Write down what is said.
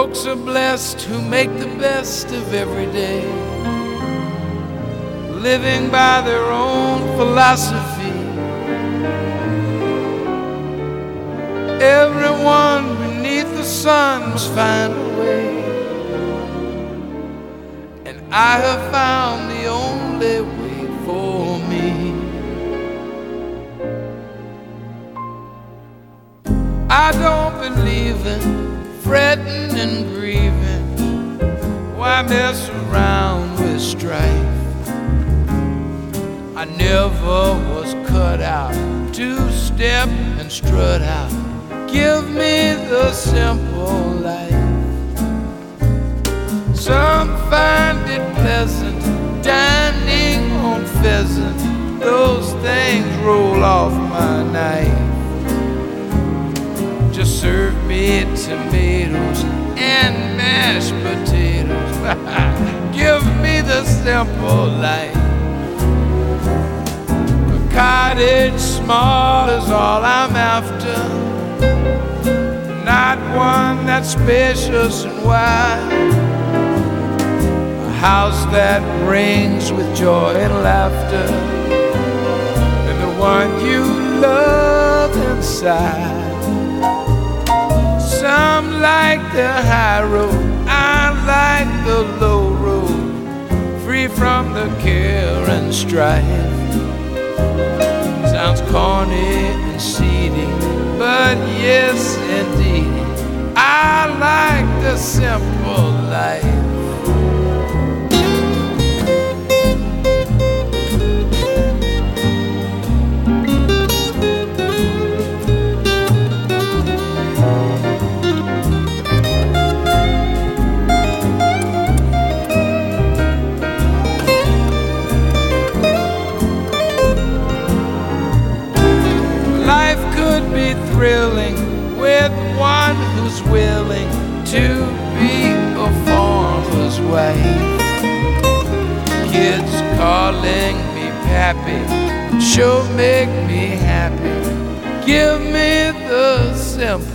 Folks are blessed who make the best of every day, living by their own philosophy. Everyone beneath the sun must find a way, and I have found the only way for me. I don't believe in fretting and grieving. Why mess around with strife? I never was cut out to step and strut out. Give me the simple life. Some find it pleasant dining on pheasant. Those things roll off my knife. Just serve me tomatoes and mashed potatoes. Give me the simple life. A cottage small is all I'm after, not one that's spacious and wide. A house that rings with joy and laughter, and the one you love inside. Some like the high road, I like the low road, free from the care and strife. Sounds corny and seedy, but yes indeed, I like the simple life. Be thrilling with one who's willing to be a farmer's wife. Kids calling me pappy sure make me happy. Give me the simple